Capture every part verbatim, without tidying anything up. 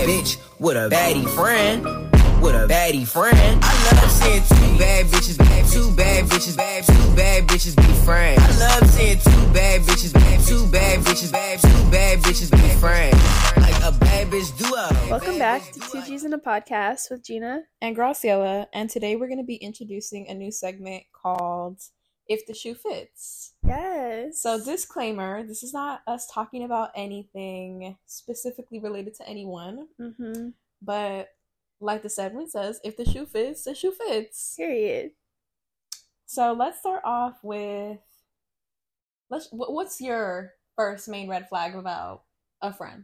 bitch with a baddie friend. With a baddie friend. I love seeing two bad bitches, bad, two bad bitches, bad, two bad bitches be friends. I love seeing two bad bitches, bad, two bad bitches, bad, two bad bitches be friends. Like a bad bitch duo. Welcome back to Two G's in a Podcast with Gina and Graciela, and today we're going to be introducing a new segment called If the Shoe Fits. Yes. So disclaimer, this is not us talking about anything specifically related to anyone, mm-hmm. but like the segment says, if the shoe fits, the shoe fits. Period. So let's start off with, let's. what's your first main red flag about a friend?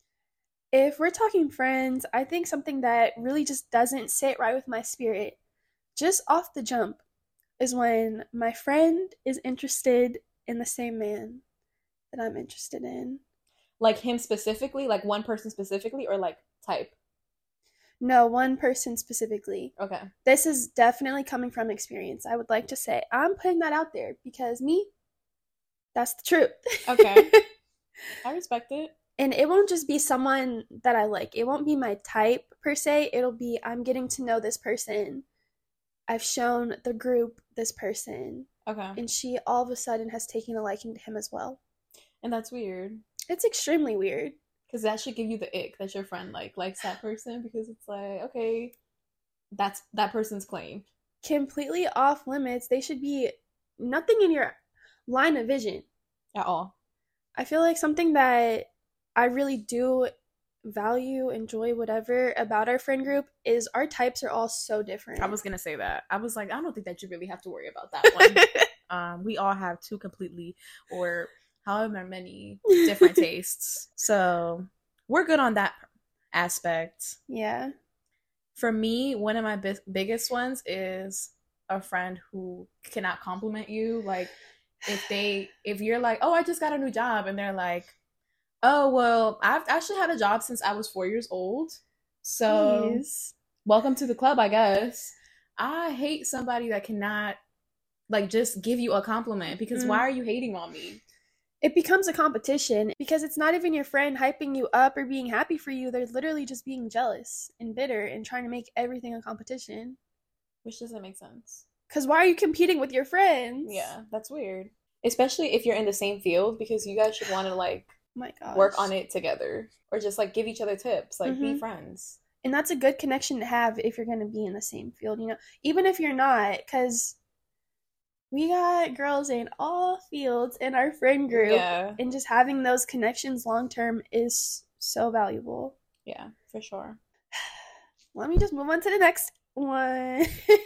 If we're talking friends, I think something that really just doesn't sit right with my spirit, just off the jump, is when my friend is interested in the same man that I'm interested in. Like him specifically? Like one person specifically? Or like type? No, one person specifically. Okay. This is definitely coming from experience. I would like to say I'm putting that out there because me, that's the truth. Okay. I respect it. And it won't just be someone that I like. It won't be my type per se. It'll be I'm getting to know this person. I've shown the group this person. Okay. And she all of a sudden has taken a liking to him as well. And that's weird. It's extremely weird. Because that should give you the ick that your friend like likes that person, because it's like, okay, that's that person's claim. Completely off limits. They should be nothing in your line of vision. At all. I feel like something that I really do value, enjoy, whatever, about our friend group is our types are all so different. I was going to say that. I was like, I don't think that you really have to worry about that one. um, we all have two completely or... however many different tastes. So we're good on that aspect. Yeah. For me, one of my bi- biggest ones is a friend who cannot compliment you. Like if they, if you're like, oh, I just got a new job. And they're like, oh, well, I've actually had a job since I was four years old. So Please. Welcome to the club, I guess. I hate somebody that cannot like just give you a compliment, because mm. why are you hating on me? It becomes a competition because it's not even your friend hyping you up or being happy for you. They're literally just being jealous and bitter and trying to make everything a competition. Which doesn't make sense. Because why are you competing with your friends? Yeah, that's weird. Especially if you're in the same field, because you guys should want to, like, my gosh. work on it together. Or just, like, give each other tips. Like, mm-hmm. be friends. And that's a good connection to have if you're going to be in the same field, you know? Even if you're not, because... we got girls in all fields in our friend group, yeah. and just having those connections long term is so valuable. Yeah, for sure. Let me just move on to the next one.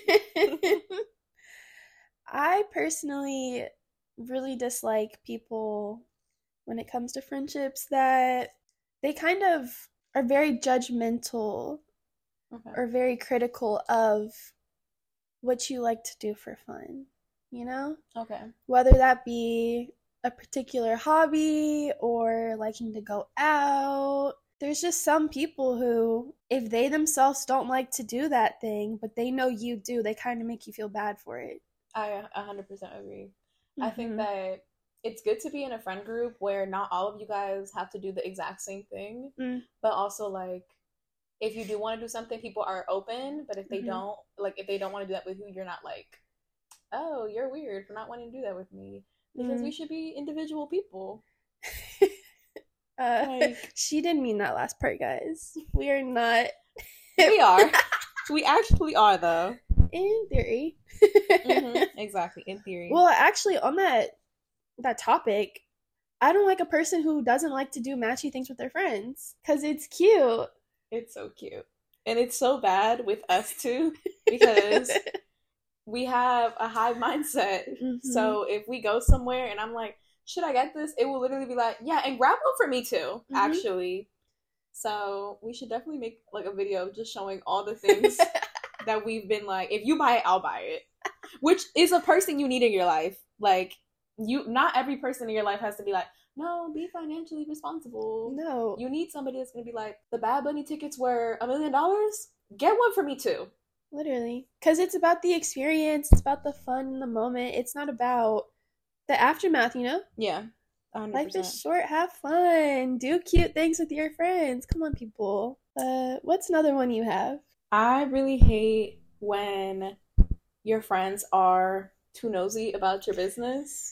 I personally really dislike people when it comes to friendships that they kind of are very judgmental okay. or very critical of what you like to do for fun. You know? Okay. Whether that be a particular hobby or liking to go out. There's just some people who, if they themselves don't like to do that thing, but they know you do, they kind of make you feel bad for it. I one hundred percent agree. Mm-hmm. I think that it's good to be in a friend group where not all of you guys have to do the exact same thing. Mm. But also, like, if you do want to do something, people are open. But if they mm-hmm. don't, like, if they don't want to do that with you, you're not like, oh, you're weird for not wanting to do that with me. Because mm. we should be individual people. uh, like, she didn't mean that last part, guys. We are not. We are. We actually are, though. In theory. mm-hmm. Exactly, in theory. Well, actually, on that that topic, I don't like a person who doesn't like to do matchy things with their friends. Because it's cute. It's so cute. And it's so bad with us, too. Because... we have a hive mindset. Mm-hmm. So if we go somewhere and I'm like, should I get this? It will literally be like, yeah, and grab one for me too, mm-hmm. actually. So we should definitely make like a video just showing all the things that we've been like, if you buy it, I'll buy it. Which is a person you need in your life. Like, you, not every person in your life has to be like, no, be financially responsible. No. You need somebody that's going to be like, the Bad Bunny tickets were a million dollars? Get one for me too. Literally. Because it's about the experience. It's about the fun in the moment. It's not about the aftermath, you know? Yeah. one hundred percent. Life is short. Have fun. Do cute things with your friends. Come on, people. Uh, what's another one you have? I really hate when your friends are too nosy about your business.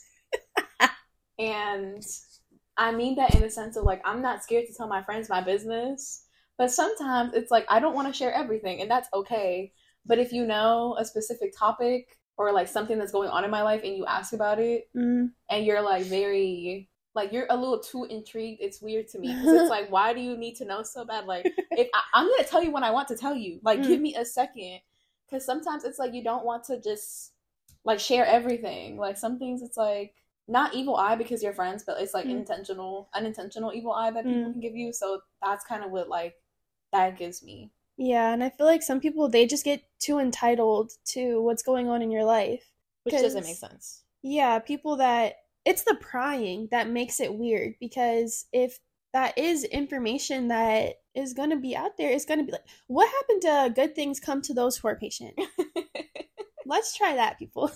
And I mean that in the sense of, like, I'm not scared to tell my friends my business, but sometimes it's like I don't want to share everything, and that's okay. But if you know a specific topic or, like, something that's going on in my life and you ask about it, mm. and you're, like, very, like, you're a little too intrigued, it's weird to me. Because it's like, why do you need to know so bad? Like, if I, I'm going to tell you when I want to tell you. Like, mm. give me a second. Because sometimes it's like you don't want to just, like, share everything. Like, some things it's like, not evil eye because you're friends, but it's like mm. intentional, unintentional evil eye that people mm. can give you. So that's kind of what, like, that gives me. Yeah, and I feel like some people, they just get too entitled to what's going on in your life. Which doesn't make sense. Yeah, people that, it's the prying that makes it weird, because if that is information that is going to be out there, it's going to be like, what happened to good things come to those who are patient? Let's try that, people.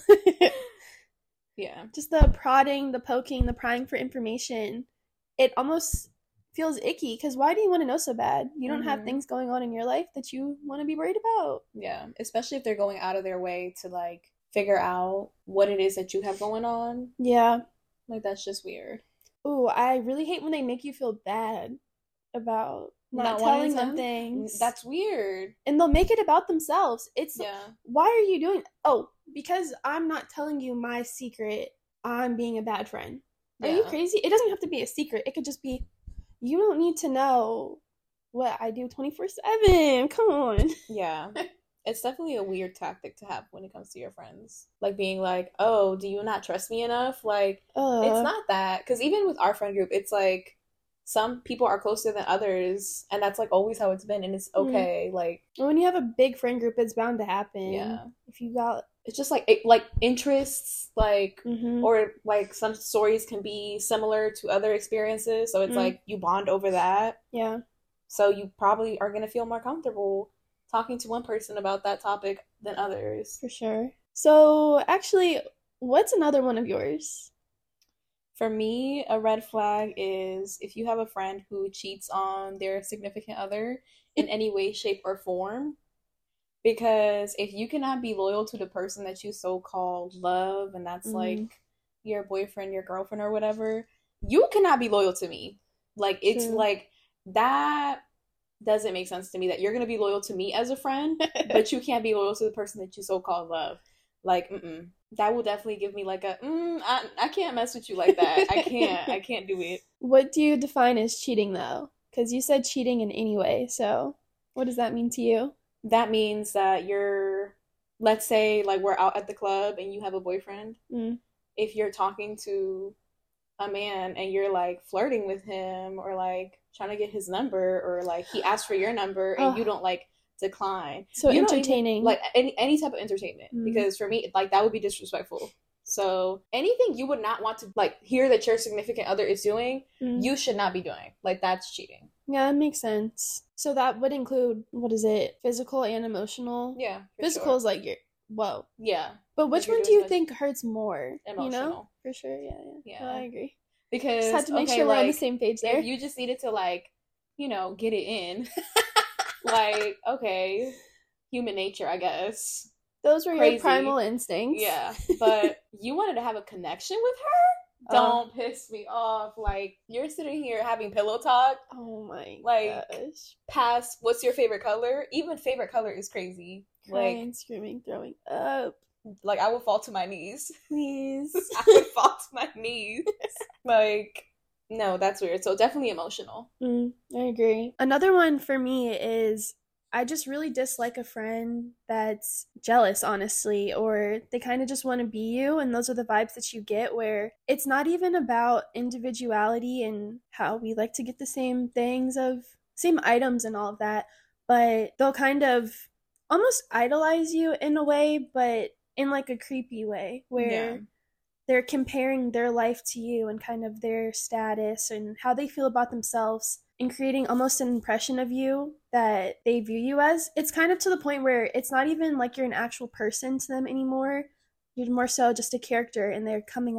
Yeah. Just the prodding, the poking, the prying for information. It almost feels icky, because why do you want to know so bad? You don't mm-hmm. have things going on in your life that you want to be worried about. Yeah, especially if they're going out of their way to, like, figure out what it is that you have going on. Yeah. Like, that's just weird. Ooh, I really hate when they make you feel bad about not, not telling them things. That's weird. And they'll make it about themselves. It's yeah. Why are you doing? Oh, because I'm not telling you my secret, I'm being a bad friend. Are yeah. you crazy? It doesn't have to be a secret. It could just be, you don't need to know what I do twenty-four seven. Come on. Yeah. It's definitely a weird tactic to have when it comes to your friends. Like, being like, oh, do you not trust me enough? Like, uh, it's not that. Because even with our friend group, it's like, some people are closer than others, and that's, like, always how it's been, and it's okay. Mm-hmm. Like, when you have a big friend group, it's bound to happen. Yeah. If you got... It's just, like, it, like, interests, like, mm-hmm. or, like, some stories can be similar to other experiences, so it's, mm-hmm. like, you bond over that. Yeah. So you probably are going to feel more comfortable talking to one person about that topic than others. For sure. So, actually, what's another one of yours? For me, a red flag is if you have a friend who cheats on their significant other in any way, shape, or form. Because if you cannot be loyal to the person that you so-called love, and that's, mm-hmm. like, your boyfriend, your girlfriend, or whatever, you cannot be loyal to me. Like, it's, True. like, that doesn't make sense to me, that you're going to be loyal to me as a friend, but you can't be loyal to the person that you so-called love. Like, mm-mm. That will definitely give me, like, a, mm, I, I can't mess with you like that. I can't. I can't do it. What do you define as cheating, though? Because you said cheating in any way, so what does that mean to you? That means that you're, let's say, like, we're out at the club and you have a boyfriend. Mm. If you're talking to a man and you're, like, flirting with him or, like, trying to get his number, or, like, he asks for your number and oh. you don't, like, decline. So you entertaining. Even, like, any any type of entertainment. Mm. Because for me, like, that would be disrespectful. So anything you would not want to, like, hear that your significant other is doing, mm. you should not be doing. Like, that's cheating. Yeah, that makes sense. So that would include, what is it, physical and emotional? Yeah. Physical sure. is like, you're, whoa. Yeah. But which one do you think hurts more? Emotional. You know? For sure, yeah, yeah. Yeah. No, I agree. Because, just had to make okay, sure like, we're on the same page there. If you just needed to, like, you know, get it in. Like, okay, human nature, I guess. Those were Crazy. Your primal instincts. Yeah, but you wanted to have a connection with her? Don't um, piss me off. Like, you're sitting here having pillow talk. Oh my like, gosh. Past, what's your favorite color? Even favorite color is crazy. Crying, like, screaming, throwing up. Like, I would fall to my knees. Please. I would fall to my knees. Like, no, that's weird. So definitely emotional. Mm, I agree. Another one for me is I just really dislike a friend that's jealous, honestly, or they kind of just want to be you, and those are the vibes that you get, where it's not even about individuality and how we like to get the same things, of same items and all of that, but they'll kind of almost idolize you in a way, but in, like, a creepy way, where yeah. they're comparing their life to you and kind of their status and how they feel about themselves, and creating almost an impression of you that they view you as. It's kind of to the point where it's not even like you're an actual person to them anymore. You're more so just a character, and they're coming up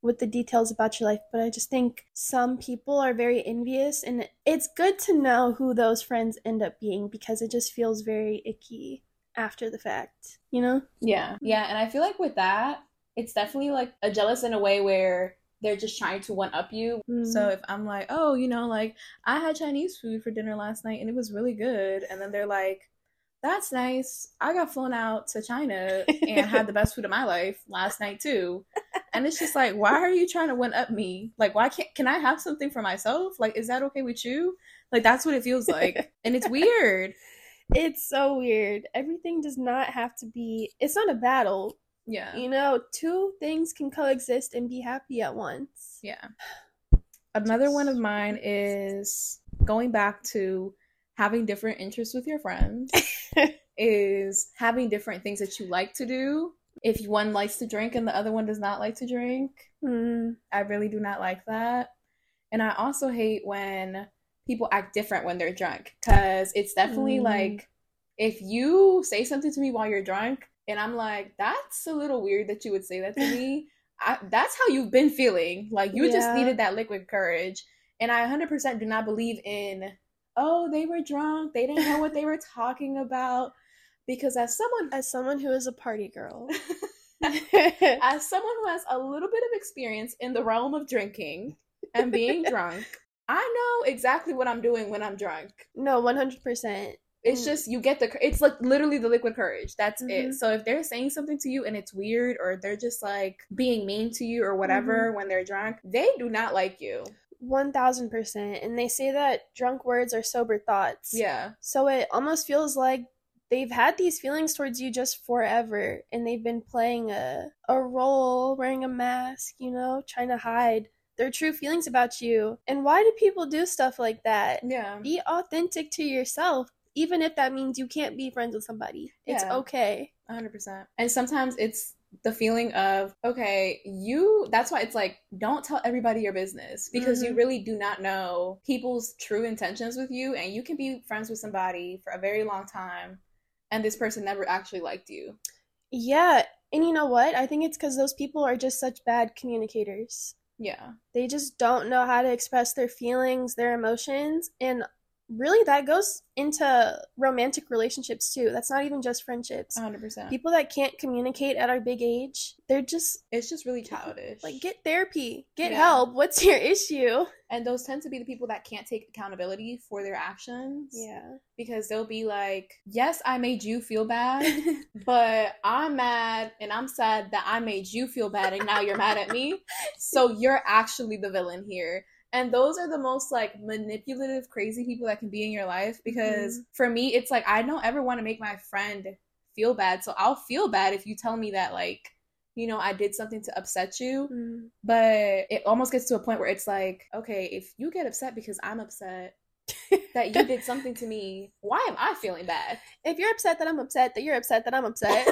with the details about your life, but I just think some people are very envious, and it's good to know who those friends end up being because it just feels very icky after the fact, you know? Yeah. Yeah, and I feel like with that, it's definitely like a jealous in a way where they're just trying to one-up you. Mm. So if I'm like, oh, you know, like, I had Chinese food for dinner last night and it was really good, and then they're like, that's nice. I got flown out to China and had the best food of my life last night too. And it's just like, why are you trying to one-up me? Like, why can't, can I have something for myself? Like, is that okay with you? Like, that's what it feels like. And it's weird. It's so weird. Everything does not have to be, it's not a battle. Yeah. You know, two things can coexist and be happy at once. Yeah. Another one of mine is going back to having different interests with your friends. Is having different things that you like to do. If one likes to drink and the other one does not like to drink, mm. I really do not like that. And I also hate when people act different when they're drunk, because it's definitely mm. like, if you say something to me while you're drunk and I'm like, that's a little weird that you would say that to me, I, that's how you've been feeling. Like, you yeah. just needed that liquid courage. And I one hundred percent do not believe in, oh, they were drunk, they didn't know what they were talking about. Because as someone as someone who is a party girl, as someone who has a little bit of experience in the realm of drinking and being drunk, I know exactly what I'm doing when I'm drunk. No, one hundred percent. It's mm. just, you get the, it's like literally the liquid courage. That's mm-hmm. it. So if they're saying something to you and it's weird, or they're just like being mean to you or whatever mm-hmm. when they're drunk, they do not like you. one thousand percent. And they say that drunk words are sober thoughts. Yeah. So it almost feels like they've had these feelings towards you just forever, and they've been playing a, a role, wearing a mask, you know, trying to hide their true feelings about you. And why do people do stuff like that? Yeah. Be authentic to yourself, even if that means you can't be friends with somebody. It's yeah. okay. one hundred percent. And sometimes it's the feeling of, okay, you, that's why it's like, don't tell everybody your business, because mm-hmm. you really do not know people's true intentions with you, and you can be friends with somebody for a very long time and this person never actually liked you. Yeah. And you know what? I think it's because those people are just such bad communicators. Yeah. They just don't know how to express their feelings, their emotions. And really, that goes into romantic relationships too. That's not even just friendships. one hundred percent. People that can't communicate at our big age, they're just... It's just really childish. Like, get therapy. Get yeah. help. What's your issue? And those tend to be the people that can't take accountability for their actions. Yeah. Because they'll be like, yes, I made you feel bad, but I'm mad and I'm sad that I made you feel bad and now you're mad at me. So you're actually the villain here. And those are the most, like, manipulative, crazy people that can be in your life. Because mm-hmm. for me, it's like, I don't ever want to make my friend feel bad. So I'll feel bad if you tell me that, like, you know, I did something to upset you. Mm-hmm. But it almost gets to a point where it's like, okay, if you get upset because I'm upset that you did something to me, why am I feeling bad? If you're upset that I'm upset, that you're upset that I'm upset.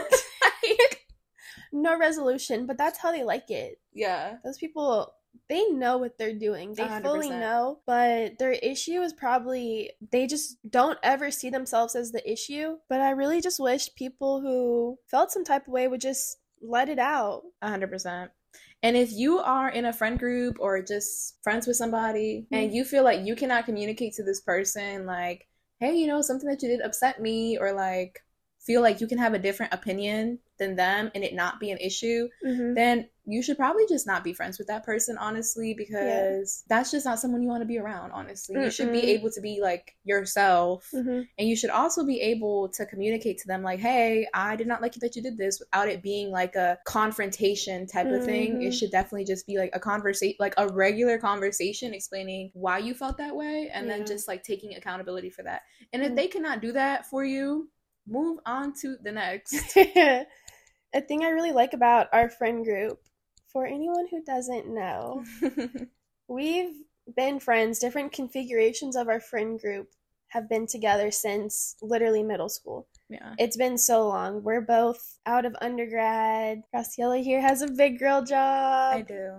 No resolution. But that's how they like it. Yeah. Those people... They know what they're doing. They one hundred percent. Fully know. But their issue is probably they just don't ever see themselves as the issue. But I really just wish people who felt some type of way would just let it out. one hundred percent. And if you are in a friend group or just friends with somebody mm-hmm. and you feel like you cannot communicate to this person, like, hey, you know, something that you did upset me, or like feel like you can have a different opinion than them and it not be an issue, mm-hmm. then you should probably just not be friends with that person, honestly, because yeah. that's just not someone you want to be around, honestly. Mm-mm. You should be able to be, like, yourself, mm-hmm. and you should also be able to communicate to them, like, hey, I did not like it that you did this, without it being, like, a confrontation type mm-hmm. of thing. It should definitely just be, like, a conversation, like, a regular conversation explaining why you felt that way, and yeah. then just, like, taking accountability for that. And if mm-hmm. they cannot do that for you, move on to the next. A thing I really like about our friend group, for anyone who doesn't know, we've been friends, different configurations of our friend group have been together since literally middle school. Yeah. It's been so long. We're both out of undergrad. Graciela here has a big girl job. I do.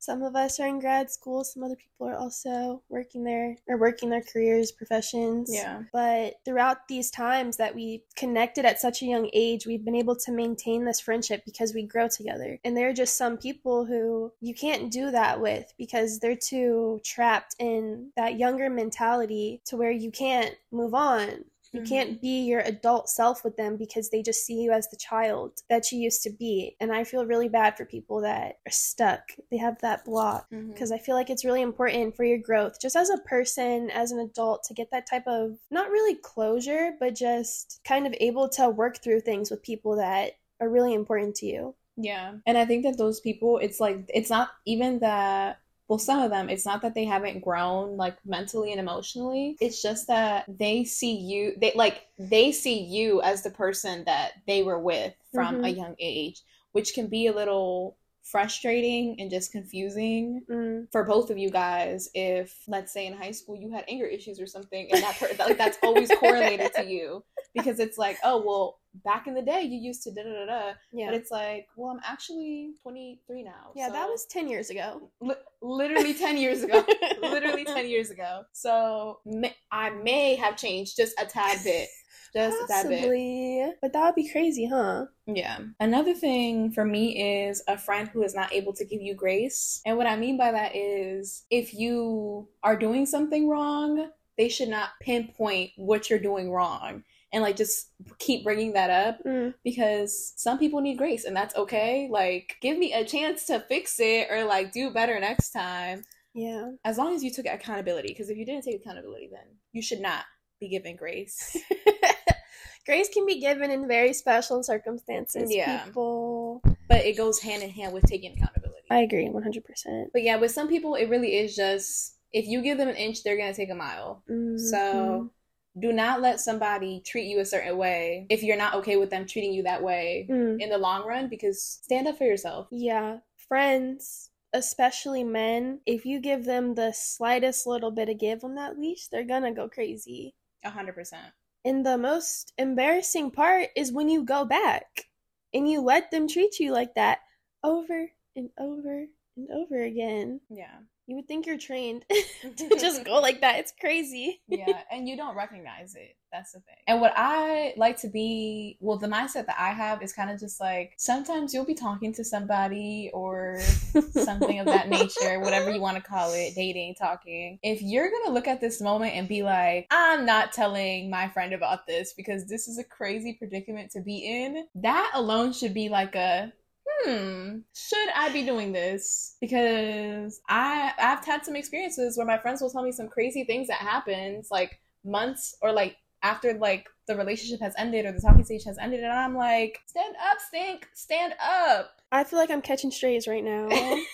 Some of us are in grad school. Some other people are also working their or working their careers, professions. Yeah. But throughout these times that we connected at such a young age, we've been able to maintain this friendship because we grow together. And there are just some people who you can't do that with because they're too trapped in that younger mentality to where you can't move on. You mm-hmm. can't be your adult self with them because they just see you as the child that you used to be. And I feel really bad for people that are stuck. They have that block because mm-hmm. I feel like it's really important for your growth, just as a person, as an adult, to get that type of, not really closure, but just kind of able to work through things with people that are really important to you. Yeah. And I think that those people, it's like, it's not even that, well, some of them, it's not that they haven't grown like mentally and emotionally. It's just that they see you, they like, they see you as the person that they were with from mm-hmm. a young age, which can be a little frustrating and just confusing mm. for both of you guys. If, let's say in high school, you had anger issues or something, and that per- like that's always correlated to you, because it's like, oh, well, back in the day you used to da da da da, yeah. But it's like, well, I'm actually twenty-three now. Yeah, so. That was ten years ago. Li- literally ten years ago. Literally ten years ago. So may- I may have changed just a tad bit. Just Possibly. a tad bit. But that would be crazy, huh? Yeah. Another thing for me is a friend who is not able to give you grace. And what I mean by that is if you are doing something wrong, they should not pinpoint what you're doing wrong and like just keep bringing that up mm. because some people need grace and that's okay. Like, give me a chance to fix it or like do better next time. Yeah. As long as you took accountability, because if you didn't take accountability, then you should not be given grace. Grace can be given in very special circumstances. Yeah. People... But it goes hand in hand with taking accountability. I agree, one hundred percent. But yeah, with some people, it really is just, if you give them an inch, they're going to take a mile. Mm-hmm. So do not let somebody treat you a certain way if you're not okay with them treating you that way mm. in the long run, because stand up for yourself. Yeah. Friends, especially men, if you give them the slightest little bit of give on that leash, they're going to go crazy. A hundred percent. And the most embarrassing part is when you go back and you let them treat you like that over and over and over again. Yeah. You would think you're trained to just go like that. It's crazy. Yeah, and you don't recognize it. That's the thing. And what I like to be, well, the mindset that I have is kind of just like, sometimes you'll be talking to somebody or something of that nature, whatever you want to call it, dating, talking. If you're going to look at this moment and be like, I'm not telling my friend about this because this is a crazy predicament to be in, that alone should be like a, hmm, should I be doing this? Because I, I've had some experiences where my friends will tell me some crazy things that happens like months or like after like the relationship has ended or the talking stage has ended, and I'm like, stand up, stink, stand up. I feel like I'm catching strays right now.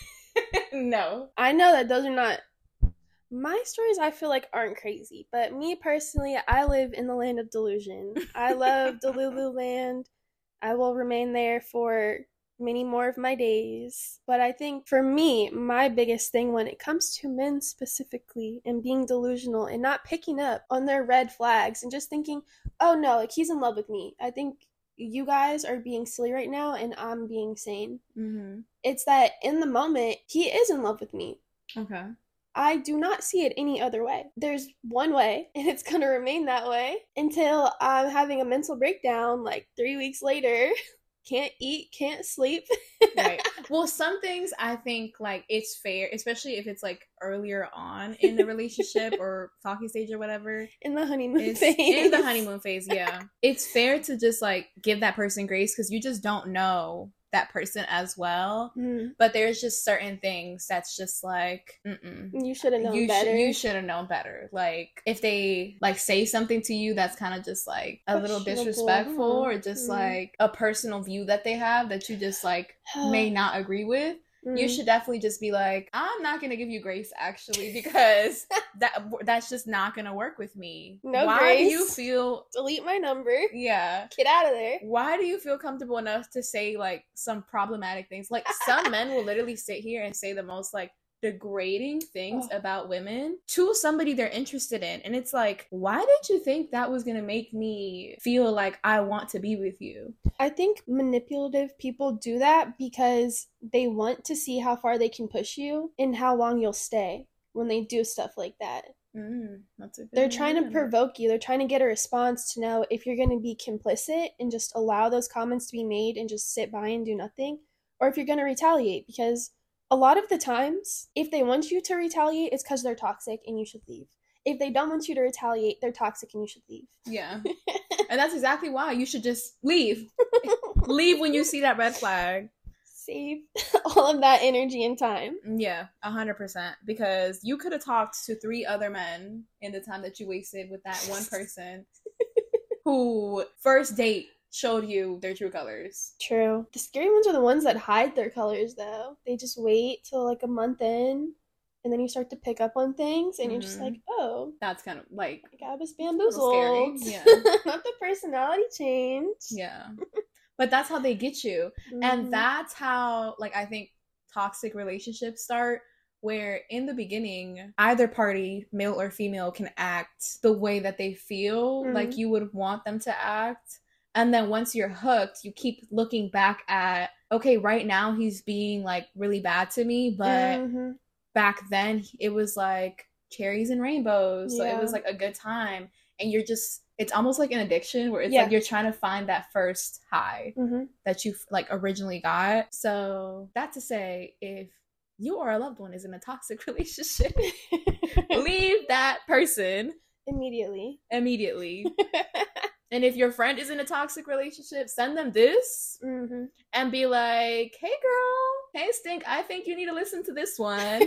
No. I know that those are not my stories. I feel like aren't crazy, but me personally, I live in the land of delusion. I love Delulu land. I will remain there for many more of my days. But I think for me, my biggest thing when it comes to men specifically and being delusional and not picking up on their red flags and just thinking, oh no, like he's in love with me. I think you guys are being silly right now and I'm being sane. Mm-hmm. It's that in the moment, he is in love with me. Okay. I do not see it any other way. There's one way, and it's going to remain that way until I'm having a mental breakdown like three weeks later. Can't eat, can't sleep. Right. Well, some things I think like it's fair, especially if it's like earlier on in the relationship or talking stage or whatever. In the honeymoon it's, phase. In the honeymoon phase, yeah. It's fair to just like give that person grace because you just don't know that person as well. Mm. But there's just certain things that's just like, mm-mm. You should have known you better. Sh- you should have known better. Like, if they, like, say something to you that's kind of just, like, a little disrespectful or just, mm. like, a personal view that they have that you just, like, may not agree with, mm. you should definitely just be like, I'm not going to give you grace, actually, because that that's just not going to work with me. No Why grace. do you feel... Delete my number. Yeah. Get out of there. Why do you feel comfortable enough to say, like, some problematic things? Like, some men will literally sit here and say the most, like, degrading things Oh. about women to somebody they're interested in. And it's like, why did you think that was gonna make me feel like I want to be with you? I think manipulative people do that because they want to see how far they can push you and how long you'll stay when they do stuff like that. Mm, that's a good They're trying to one. provoke you. They're trying to get a response to know if you're going to be complicit and just allow those comments to be made and just sit by and do nothing, or if you're going to retaliate. Because a lot of the times, if they want you to retaliate, it's because they're toxic and you should leave. If they don't want you to retaliate, they're toxic and you should leave. Yeah. And that's exactly why you should just leave. Leave when you see that red flag. Save all of that energy and time. Yeah, a hundred percent. Because you could have talked to three other men in the time that you wasted with that one person who first date showed you their true colors. True. The scary ones are the ones that hide their colors, though. They just wait till like a month in, and then you start to pick up on things, and mm-hmm. you're just like, oh. That's kind of like... I was bamboozled. Scary. Yeah. Not the personality change. Yeah. But that's how they get you. Mm-hmm. And that's how, like, I think toxic relationships start, where in the beginning, either party, male or female, can act the way that they feel mm-hmm. like you would want them to act. And then once you're hooked, you keep looking back at, okay, right now he's being, like, really bad to me, but mm-hmm. back then it was, like, cherries and rainbows. Yeah. So it was, like, a good time. And you're just... It's almost like an addiction where it's yeah. like you're trying to find that first high mm-hmm. that you like originally got. So that to say, if you or a loved one is in a toxic relationship, leave that person immediately. Immediately. And if your friend is in a toxic relationship, send them this mm-hmm. and be like, hey girl, hey Stink, I think you need to listen to this one.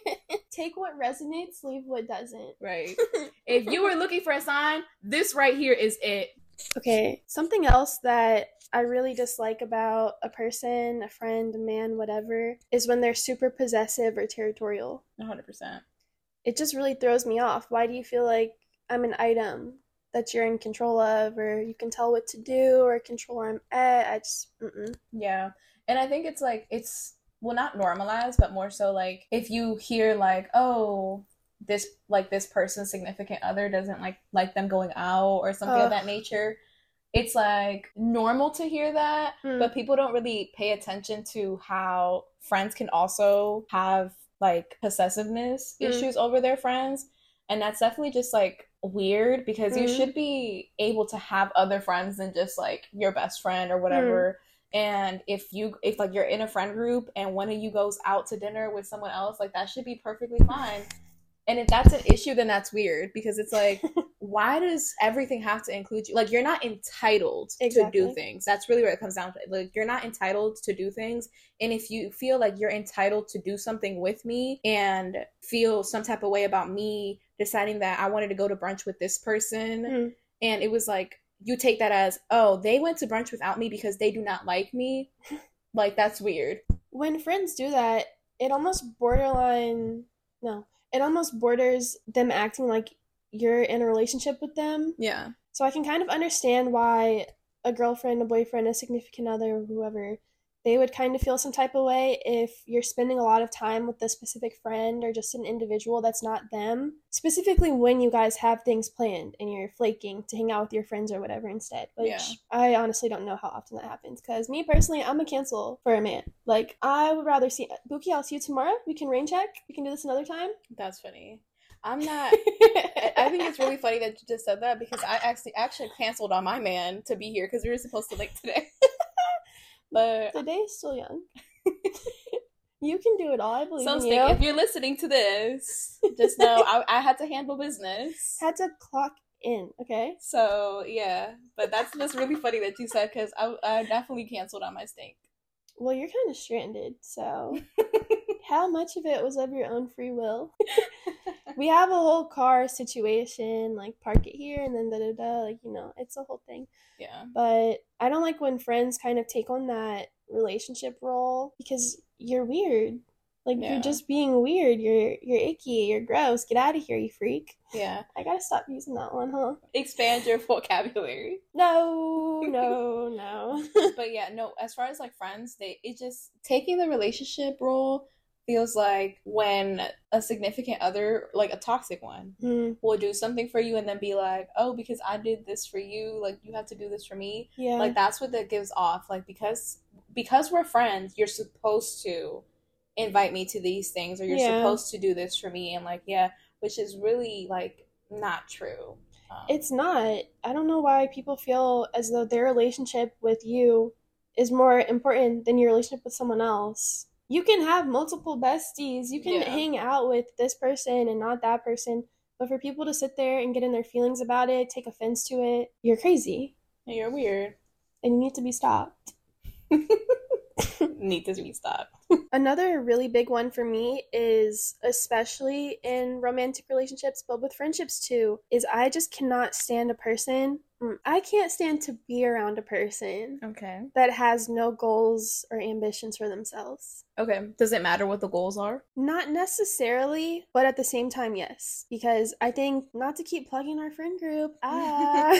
Take what resonates, leave what doesn't. Right. If you were looking for a sign, this right here is it. Okay, something else that I really dislike about a person, a friend, a man, whatever, is when they're super possessive or territorial. one hundred percent. It just really throws me off. Why do you feel like I'm an item that you're in control of, or you can tell what to do, or control where I'm at? I just, mm-mm. Yeah. And I think it's like, it's, well, not normalized, but more so like, if you hear like, oh, this, like this person's significant other doesn't like, like them going out or something Ugh. of that nature, it's like normal to hear that, mm. but people don't really pay attention to how friends can also have like possessiveness mm. issues over their friends. And that's definitely just like weird, because mm. you should be able to have other friends than just like your best friend or whatever. Mm. And if you, if like you're in a friend group and one of you goes out to dinner with someone else, like that should be perfectly fine. And if that's an issue, then that's weird, because it's like, why does everything have to include you? Like, you're not entitled exactly. to do things. That's really what it comes down to. Like, you're not entitled to do things. And if you feel like you're entitled to do something with me and feel some type of way about me deciding that I wanted to go to brunch with this person, mm. and it was like, you take that as, oh, they went to brunch without me because they do not like me. Like, that's weird. When friends do that, it almost borderline, no, it almost borders them acting like you're in a relationship with them. Yeah. So I can kind of understand why a girlfriend, a boyfriend, a significant other, whoever, they would kind of feel some type of way if you're spending a lot of time with a specific friend or just an individual that's not them. Specifically when you guys have things planned and you're flaking to hang out with your friends or whatever instead. Which yeah. I honestly don't know how often that happens. Because me personally, I'm a cancel for a man. Like, I would rather see... Buki, I'll see you tomorrow. We can rain check. We can do this another time. That's funny. I'm not... I think it's really funny that you just said that, because I actually actually canceled on my man to be here because we were supposed to link today. But the day is still young. You can do it all. I believe Something, in you. If you're listening to this, just know I, I had to handle business. Had to clock in, okay? So, yeah. But that's just really funny that you said, because I, I definitely canceled on my Stink. Well, you're kind of stranded, so how much of it was of your own free will? We have a whole car situation, like park it here and then da da da, like, you know, it's a whole thing. Yeah. But I don't like when friends kind of take on that relationship role, because you're weird. Like, yeah. You're just being weird. You're you're icky. You're gross. Get out of here, you freak. Yeah. I gotta stop using that one, huh? Expand your vocabulary. No, no, no. But yeah, no, as far as like friends, they it just taking the relationship role feels like when a significant other, like a toxic one, mm. will do something for you and then be like, oh, because I did this for you, like, you have to do this for me. Yeah. Like, that's what that gives off. Like, because because we're friends, you're supposed to invite me to these things, or you're yeah. supposed to do this for me. And, like, yeah, which is really, like, not true. Um, it's not. I don't know why people feel as though their relationship with you is more important than your relationship with someone else. You can have multiple besties. You can Yeah. hang out with this person and not that person. But for people to sit there and get in their feelings about it, take offense to it, you're crazy. and you're weird. And you need to be stopped. Need to be stopped. Another really big one for me is, especially in romantic relationships, but with friendships too, is I just cannot stand a person. I can't stand to be around a person Okay. that has no goals or ambitions for themselves. Okay. Does it matter what the goals are? Not necessarily, but at the same time, yes. Because I think, not to keep plugging our friend group, ah,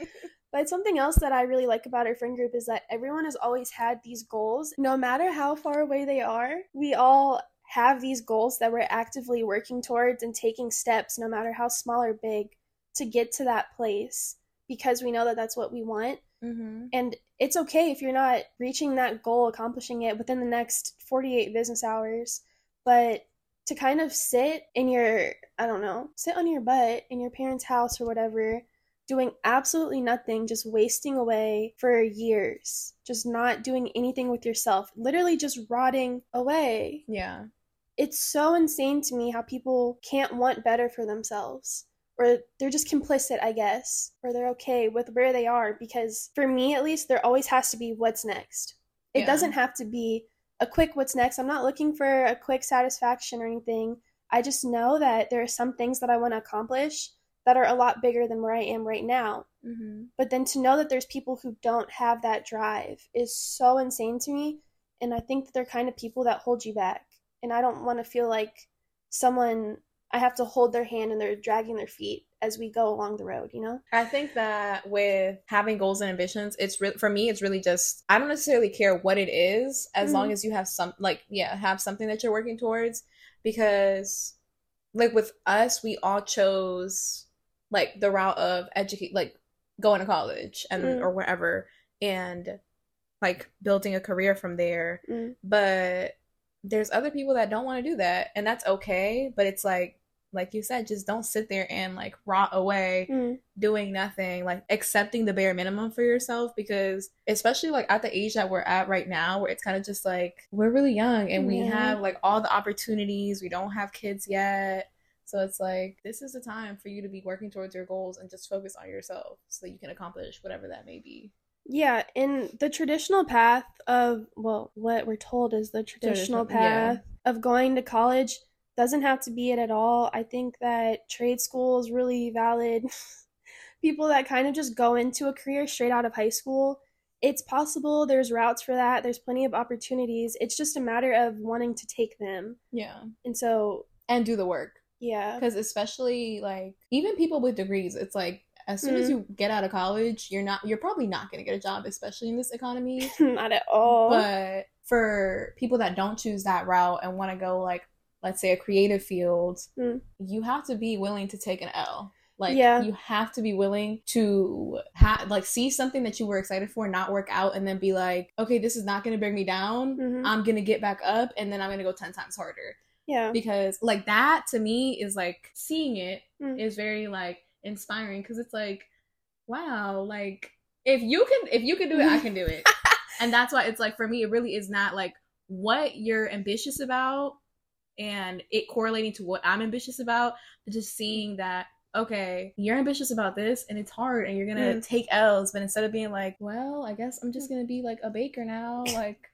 but something else that I really like about our friend group is that everyone has always had these goals. No matter how far away they are, we all have these goals that we're actively working towards and taking steps, no matter how small or big, to get to that place, because we know that that's what we want. Mm-hmm. And it's okay if you're not reaching that goal, accomplishing it within the next forty-eight business hours, but to kind of sit in your, I don't know, sit on your butt in your parents' house or whatever, doing absolutely nothing, just wasting away for years, just not doing anything with yourself, literally just rotting away. Yeah. It's so insane to me how people can't want better for themselves, or they're just complicit, I guess, or they're okay with where they are, because for me, at least, there always has to be what's next. It Yeah. doesn't have to be a quick what's next. I'm not looking for a quick satisfaction or anything. I just know that there are some things that I want to accomplish that are a lot bigger than where I am right now. Mm-hmm. But then to know that there's people who don't have that drive is so insane to me. And I think that they're kind of people that hold you back. And I don't want to feel like someone, I have to hold their hand and they're dragging their feet as we go along the road, you know? I think that with having goals and ambitions, it's really, for me, it's really just, I don't necessarily care what it is, as mm-hmm. long as you have some, like, yeah, have something that you're working towards. Because, like, with us, we all chose, like, the route of educate, like, going to college and mm. or wherever, and, like, building a career from there. Mm. But there's other people that don't want to do that, and that's okay. But it's like, like you said, just don't sit there and, like, rot away mm. doing nothing, like, accepting the bare minimum for yourself. Because especially, like, at the age that we're at right now, where it's kind of just like, we're really young and we yeah. have, like, all the opportunities, we don't have kids yet. So it's like, this is the time for you to be working towards your goals and just focus on yourself so that you can accomplish whatever that may be. Yeah, in the traditional path of, well, what we're told is the traditional, traditional path yeah. of going to college doesn't have to be it at all. I think that trade school is really valid. People that kind of just go into a career straight out of high school, it's possible. There's routes for that. There's plenty of opportunities. It's just a matter of wanting to take them. Yeah. And so... And do the work. Yeah. Because especially, like, even people with degrees, it's like, as soon mm. as you get out of college, you're not, you're probably not going to get a job, especially in this economy. Not at all. But for people that don't choose that route and want to go, like, let's say a creative field, mm. you have to be willing to take an L. Like, yeah. you have to be willing to ha- like see something that you were excited for not work out, and then be like, okay, this is not going to bring me down. Mm-hmm. I'm going to get back up, and then I'm going to go ten times harder. Yeah. Because, like, that to me is, like, seeing it mm. is very, like, inspiring, because it's like, wow, like, if you can if you can do it, I can do it. And that's why it's like, for me, it really is not like what you're ambitious about and it correlating to what I'm ambitious about, but just seeing that, okay, you're ambitious about this and it's hard and you're gonna mm. take L's, but instead of being like, well, I guess I'm just gonna be like a baker now, like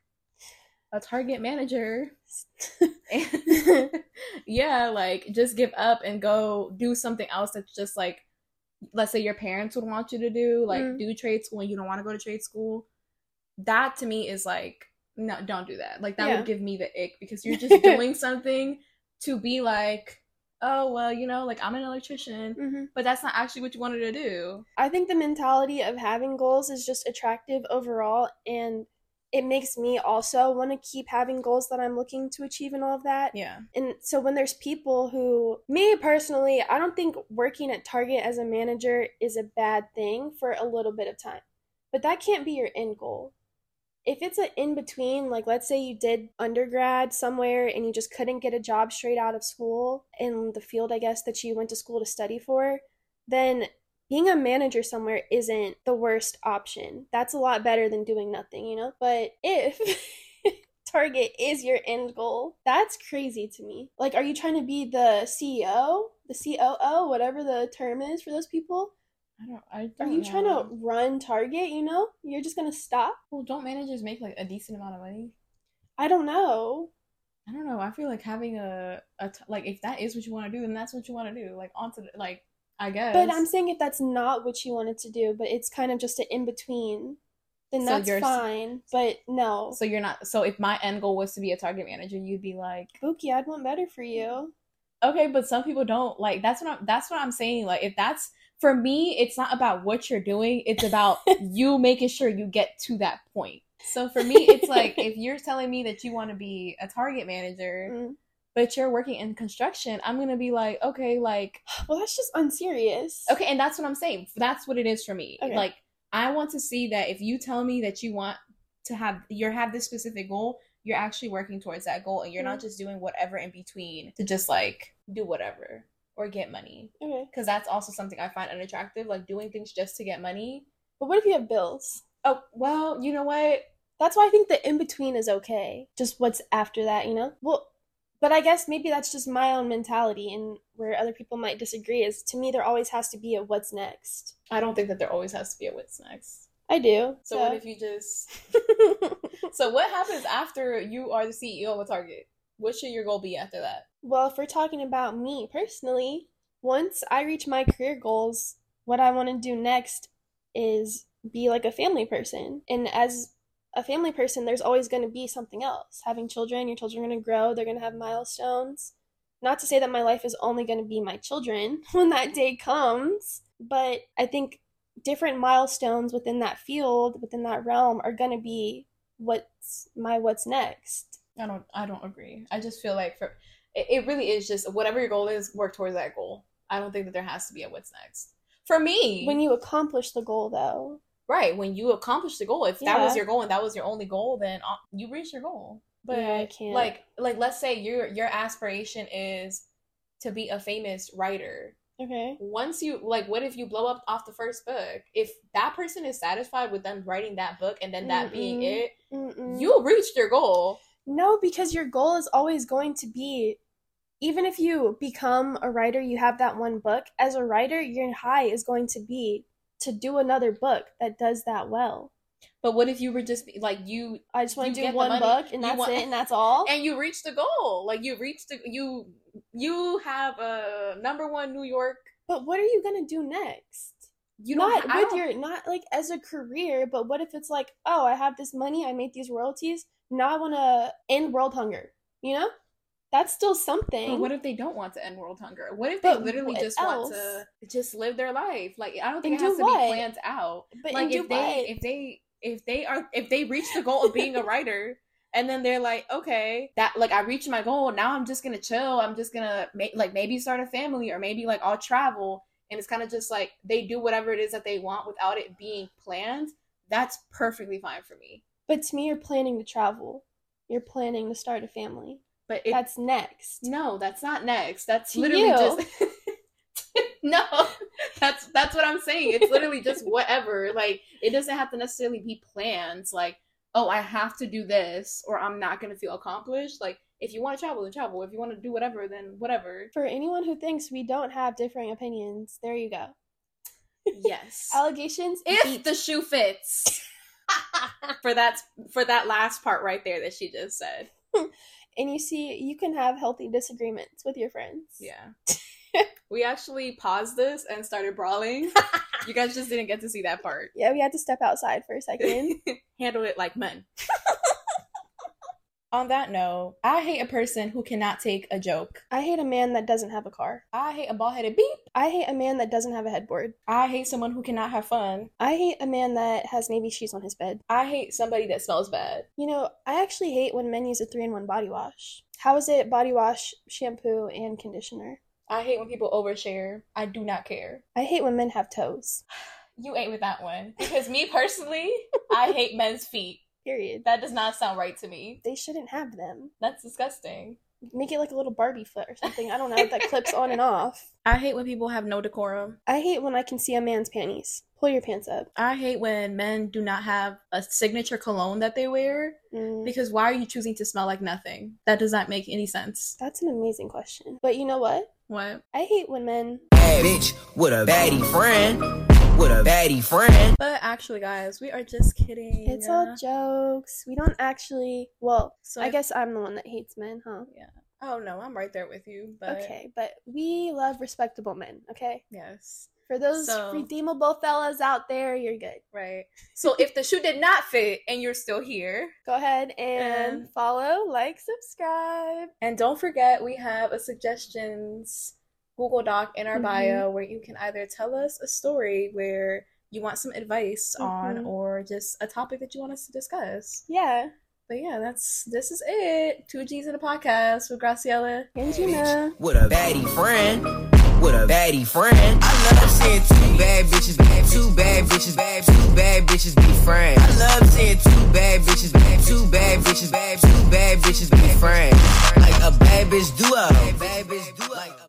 a Target manager. And yeah, like, just give up and go do something else that's just, like, let's say your parents would want you to do, like, mm. do trade school and you don't want to go to trade school. That to me is like, no, don't do that. Like, that yeah. would give me the ick, because you're just doing something to be like, oh, well, you know, like, I'm an electrician, mm-hmm. but that's not actually what you wanted to do. I think the mentality of having goals is just attractive overall, and it makes me also want to keep having goals that I'm looking to achieve and all of that. Yeah. And so when there's people who, me personally, I don't think working at Target as a manager is a bad thing for a little bit of time. But that can't be your end goal. If it's an in-between, like let's say you did undergrad somewhere and you just couldn't get a job straight out of school in the field, I guess, that you went to school to study for, then being a manager somewhere isn't the worst option. That's a lot better than doing nothing, you know? But if Target is your end goal, that's crazy to me. Like, are you trying to be the C E O, the C O O, whatever the term is for those people? I don't, I don't Are you know. trying to run Target, you know? You're just going to stop? Well, don't managers make, like, a decent amount of money? I don't know. I don't know. I feel like having a, a t- like, if that is what you want to do, then that's what you want to do. Like, onto, the, like, I guess. But I'm saying if that's not what you wanted to do, but it's kind of just an in-between, then So that's you're- fine. But no. So you're not, so if my end goal was to be a Target manager, you'd be like, Buki, I'd want better for you. okay, but some people don't. Like, that's what I'm, that's what I'm saying. Like, if that's, for me, it's not about what you're doing. It's about you making sure you get to that point. So for me, it's like, if you're telling me that you want to be a Target manager, Mm. but you're working in construction, I'm going to be like, okay, like, Well, that's just unserious. okay, and that's what I'm saying. That's what it is for me. Okay. Like, I want to see that if you tell me that you want to have, you have this specific goal, you're actually working towards that goal, and you're not Mhm. just doing whatever in between to just, like, do whatever or get money. Okay. Because that's also something I find unattractive, like doing things just to get money. But what if you have bills? Oh, well, you know what? That's why I think the in-between is okay. Just what's after that, you know? Well, but I guess maybe that's just my own mentality, and where other people might disagree is, to me, there always has to be a what's next. I don't think that there always has to be a what's next. I do. So, what if you just... So what happens after you are the C E O of Target? What should your goal be after that? Well, if we're talking about me personally, once I reach my career goals, what I want to do next is be like a family person. And as a family person, there's always going to be something else. Having children, your children are going to grow, they're going to have milestones. Not to say that my life is only going to be my children when that day comes, but I think different milestones within that field, within that realm, are going to be what's my what's next. I don't I don't agree. I just feel like for it, it really is just whatever your goal is, work towards that goal. I don't think that there has to be a what's next. For me, When you accomplish the goal, though. right, when you accomplish the goal, if that Yeah. was your goal and that was your only goal, then uh, you reached your goal. But Yeah, I can't. like like let's say your your aspiration is to be a famous writer. Okay. Once you like, what if you blow up off the first book? If that person is satisfied with them writing that book and then that being Mm-mm. it, Mm-mm. you reached your goal. No, because your goal is always going to be, even if you become a writer, you have that one book. As a writer, your high is going to be to do another book that does that well. But what if you were just like you I just want You to get do the one money, book and you that's want- it and that's all. and you reached the goal? Like you reached the you you have a number one New York. But what are you gonna do next? You don't Not I with don't- your not like as a career, but what if it's like, oh, I have this money, I made these royalties, now I want to end world hunger. You know, that's still something. But what if they don't want to end world hunger? What if But they literally what just else? want to just live their life? Like I don't think And it has do to what? be planned out. But Like and do if they what? if they if they are if they reach the goal of being a writer and then they're like, okay, that like I reached my goal, now I'm just gonna chill, I'm just gonna make like maybe start a family or maybe like I'll travel, and it's kind of just like they do whatever it is that they want without it being planned. That's perfectly fine for me. But to me, you're planning to travel. You're planning to start a family. But it, That's next. no, that's not next. That's To literally you. just no. That's that's what I'm saying. It's literally just whatever. Like it doesn't have to necessarily be planned. Like oh, I have to do this, or I'm not gonna feel accomplished. Like if you want to travel, then travel. If you want to do whatever, then whatever. For anyone who thinks we don't have differing opinions, there you go. Yes. Allegations. If beat. the shoe fits. for that for that last part right there that she just said. And you see, you can have healthy disagreements with your friends. Yeah. We actually paused this and started brawling. You guys just didn't get to see that part. Yeah, we had to step outside for a second. Handle it like men. On that note, I hate a person who cannot take a joke. I hate a man that doesn't have a car. I hate a bald-headed beep. I hate a man that doesn't have a headboard. I hate someone who cannot have fun. I hate a man that has navy shoes on his bed. I hate somebody that smells bad. You know, I actually hate when men use a three-in-one body wash. How is it body wash, shampoo, and conditioner? I hate when people overshare. I do not care. I hate when men have toes. You ain't with that one. Because me personally, I hate men's feet. Period. That does not sound right to me. They shouldn't have them. That's disgusting. Make it like a little Barbie foot or something. I don't know, that clips on and off. I hate when people have no decorum. I hate when I can see a man's panties. Pull your pants up. I hate when men do not have a signature cologne that they wear. Mm. Because why are you choosing to smell like nothing? That does not make any sense. That's an amazing question. But you know what? What? I hate when men... Bad bitch with a baddie friend. With a baddie friend. But actually, guys, we are just kidding. It's all jokes. We don't actually... Well, So I if- guess I'm the one that hates men, huh? Yeah. Oh, no, I'm right there with you. But Okay, but we love respectable men, okay? yes. For those So- redeemable fellas out there, you're good. Right. So if the shoe did not fit and you're still here, Go ahead and And- follow, like, subscribe. and don't forget we have a suggestions Google Doc in our Mhm. bio where you can either tell us a story where you want some advice on Mhm. or just a topic that you want us to discuss. Yeah. But yeah, that's this is it. Two G's in a podcast with Graciela. And Gina. With a baddie friend. With a baddie friend. I love seeing two bad bitches, bad, two bad bitches, bad, two bad bitches be friends. I love seeing two bad bitches, bad, two bad bitches, bad, two bad bitches be friends. Like a bad bitch duo. Bad bitch duo. Like